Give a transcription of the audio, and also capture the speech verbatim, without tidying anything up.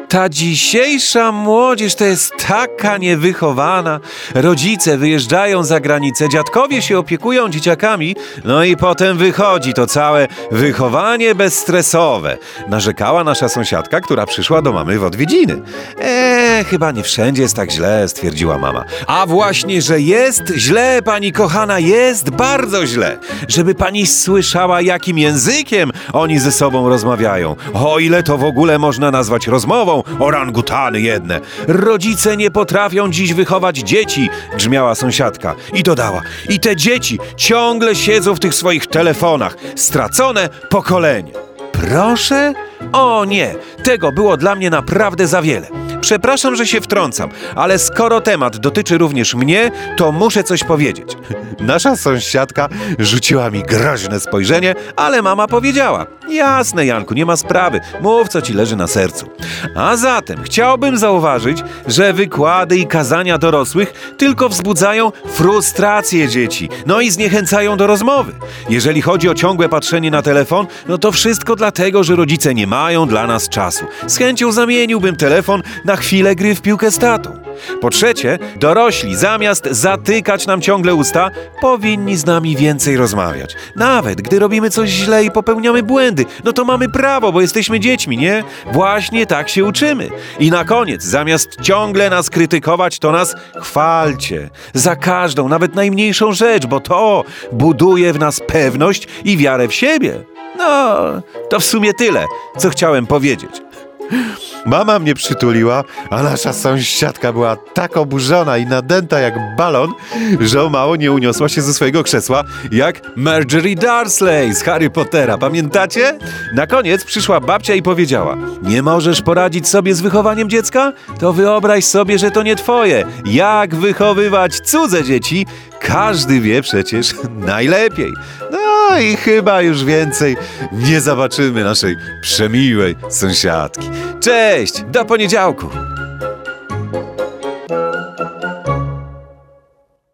Ta dzisiejsza młodzież to jest taka niewychowana. Rodzice wyjeżdżają za granicę, dziadkowie się opiekują dzieciakami, no i potem wychodzi to całe wychowanie bezstresowe. Narzekała nasza sąsiadka, która przyszła do mamy w odwiedziny. Eee, chyba nie wszędzie jest tak źle, stwierdziła mama. A właśnie, że jest źle, pani kochana, jest bardzo źle. Żeby pani słyszała, jakim językiem oni ze sobą rozmawiają. O ile to w ogóle można nazwać rozmową, orangutany jedne. Rodzice nie potrafią dziś wychować dzieci, grzmiała sąsiadka. I dodała, i te dzieci ciągle siedzą w tych swoich telefonach. Stracone pokolenie. Proszę? O nie, tego było dla mnie naprawdę za wiele. Przepraszam, że się wtrącam, ale skoro temat dotyczy również mnie, to muszę coś powiedzieć. Nasza sąsiadka rzuciła mi groźne spojrzenie, ale mama powiedziała: jasne, Janku, nie ma sprawy, mów, co ci leży na sercu. A zatem chciałbym zauważyć, że wykłady i kazania dorosłych tylko wzbudzają frustrację dzieci, no i zniechęcają do rozmowy. Jeżeli chodzi o ciągłe patrzenie na telefon, no to wszystko dlatego, że rodzice nie mają dla nas czasu. Z chęcią zamieniłbym telefon na chwilę gry w piłkę z tatą. Po trzecie, dorośli zamiast zatykać nam ciągle usta, powinni z nami więcej rozmawiać. Nawet gdy robimy coś źle i popełniamy błędy, no to mamy prawo, bo jesteśmy dziećmi, nie? Właśnie tak się uczymy. I na koniec, zamiast ciągle nas krytykować, to nas chwalcie. Za każdą, nawet najmniejszą rzecz, bo to buduje w nas pewność i wiarę w siebie. No, to w sumie tyle, co chciałem powiedzieć. Mama mnie przytuliła, a nasza sąsiadka była tak oburzona i nadęta jak balon, że o mało nie uniosła się ze swojego krzesła jak Marjorie Dursley z Harry Pottera. Pamiętacie? Na koniec przyszła babcia i powiedziała: nie możesz poradzić sobie z wychowaniem dziecka? To wyobraź sobie, że to nie twoje. Jak wychowywać cudze dzieci? Każdy wie przecież najlepiej. No i chyba już więcej nie zobaczymy naszej przemiłej sąsiadki. Cześć, do poniedziałku!